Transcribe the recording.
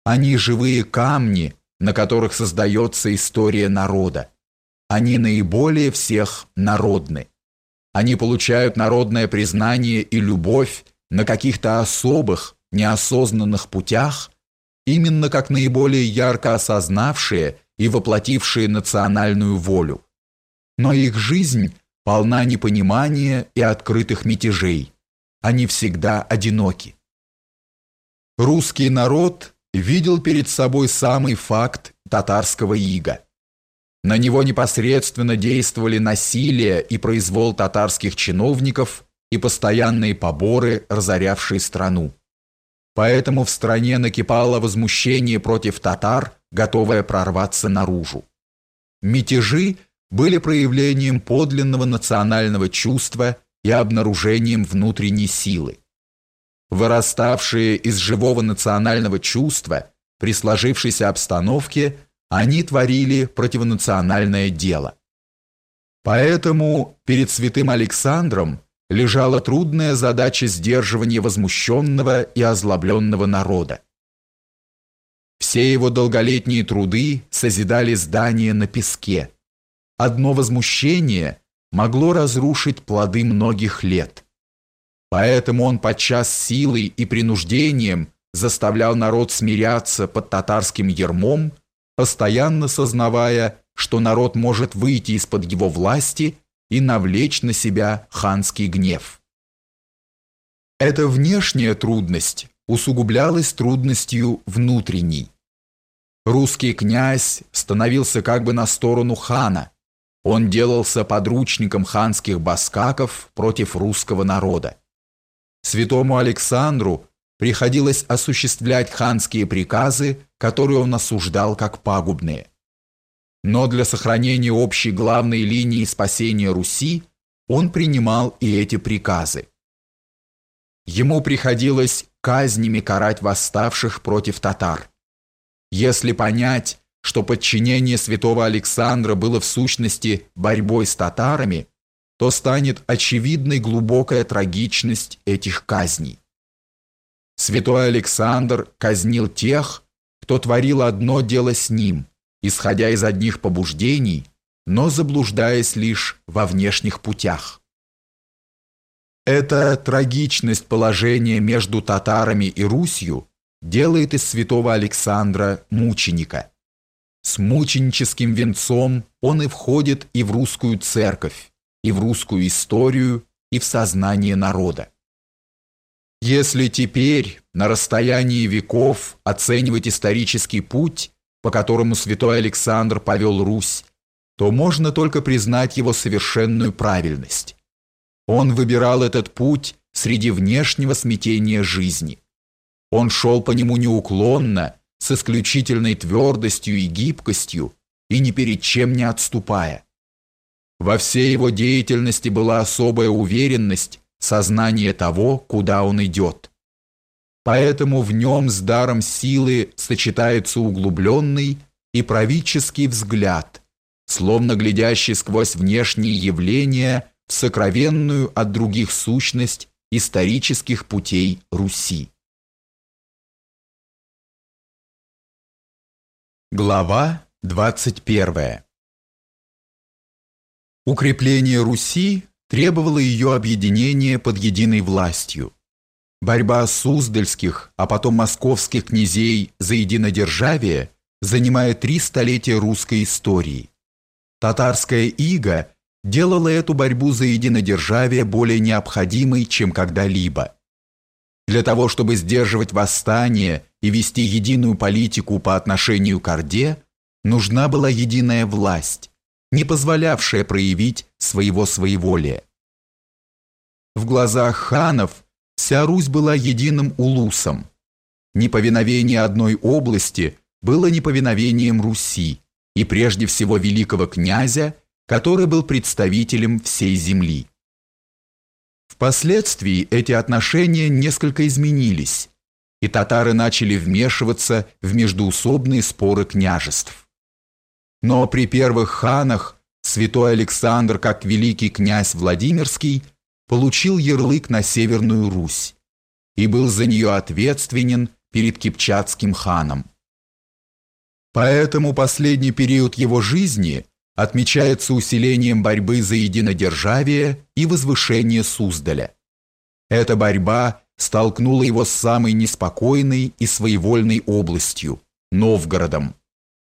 Они живые камни, на которых создается история народа. Они наиболее всех народны. Они получают народное признание и любовь на каких-то особых, неосознанных путях, именно как наиболее ярко осознавшие и воплотившие национальную волю. Но их жизнь полна непонимания и открытых мятежей. Они всегда одиноки. Русский народ видел перед собой самый факт татарского ига. На него непосредственно действовали насилие и произвол татарских чиновников и постоянные поборы, разорявшие страну. Поэтому в стране накипало возмущение против татар, готовое прорваться наружу. Мятежи были проявлением подлинного национального чувства и обнаружением внутренней силы. Выраставшие из живого национального чувства при сложившейся обстановке, они творили противонациональное дело. Поэтому перед святым Александром лежала трудная задача сдерживания возмущенного и озлобленного народа. Все его долголетние труды созидали здания на песке. Одно возмущение могло разрушить плоды многих лет. Поэтому он подчас силой и принуждением заставлял народ смиряться под татарским ярмом, постоянно сознавая, что народ может выйти из-под его власти и навлечь на себя ханский гнев. Эта внешняя трудность усугублялась трудностью внутренней. Русский князь становился как бы на сторону хана. Он делался подручником ханских баскаков против русского народа. Святому Александру приходилось осуществлять ханские приказы, которые он осуждал как пагубные. Но для сохранения общей главной линии спасения Руси он принимал и эти приказы. Ему приходилось казнями карать восставших против татар. Если понять, что подчинение святого Александра было в сущности борьбой с татарами, то станет очевидной глубокая трагичность этих казней. Святой Александр казнил тех, кто творил одно дело с ним, исходя из одних побуждений, но заблуждаясь лишь во внешних путях. Эта трагичность положения между татарами и Русью делает из святого Александра мученика. С мученическим венцом он и входит и в русскую церковь, и в русскую историю, и в сознание народа. Если теперь, на расстоянии веков, оценивать исторический путь, по которому святой Александр повел Русь, то можно только признать его совершенную правильность. Он выбирал этот путь среди внешнего смятения жизни. Он шел по нему неуклонно, с исключительной твердостью и гибкостью, и ни перед чем не отступая. Во всей его деятельности была особая уверенность, сознание того, куда он идет. Поэтому в нем с даром силы сочетается углубленный и правительский взгляд, словно глядящий сквозь внешние явления в сокровенную от других сущность исторических путей Руси. Глава 21. Укрепление Руси требовало ее объединения под единой властью. Борьба суздальских, а потом московских князей за единодержавие занимает 3 столетия русской истории. Татарская ига делала эту борьбу за единодержавие более необходимой, чем когда-либо. Для того, чтобы сдерживать восстание и вести единую политику по отношению к Орде, нужна была единая власть, не позволявшая проявить своего своеволия. В глазах ханов вся Русь была единым улусом. Неповиновение одной области было неповиновением Руси, и прежде всего великого князя, который был представителем всей земли. Впоследствии эти отношения несколько изменились, и татары начали вмешиваться в междоусобные споры княжеств. Но при первых ханах святой Александр, как великий князь Владимирский, получил ярлык на Северную Русь и был за нее ответственен перед кипчакским ханом. Поэтому последний период его жизни отмечается усилением борьбы за единодержавие и возвышение Суздаля. Эта борьба столкнула его с самой неспокойной и своевольной областью – Новгородом,